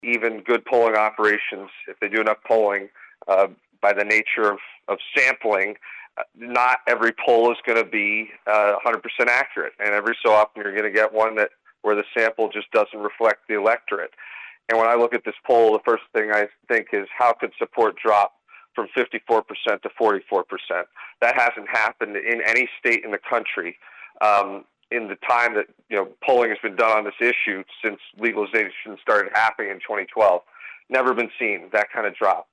even good polling operations, if they do enough polling, by the nature of sampling, not every poll is going to be 100% accurate, and every so often you're going to get one where the sample just doesn't reflect the electorate. And when I look at this poll, the first thing I think is, how could support drop from 54% to 44%? That hasn't happened in any state in the country in the time that polling has been done on this issue since legalization started happening in 2012. Never been seen, that kind of drop.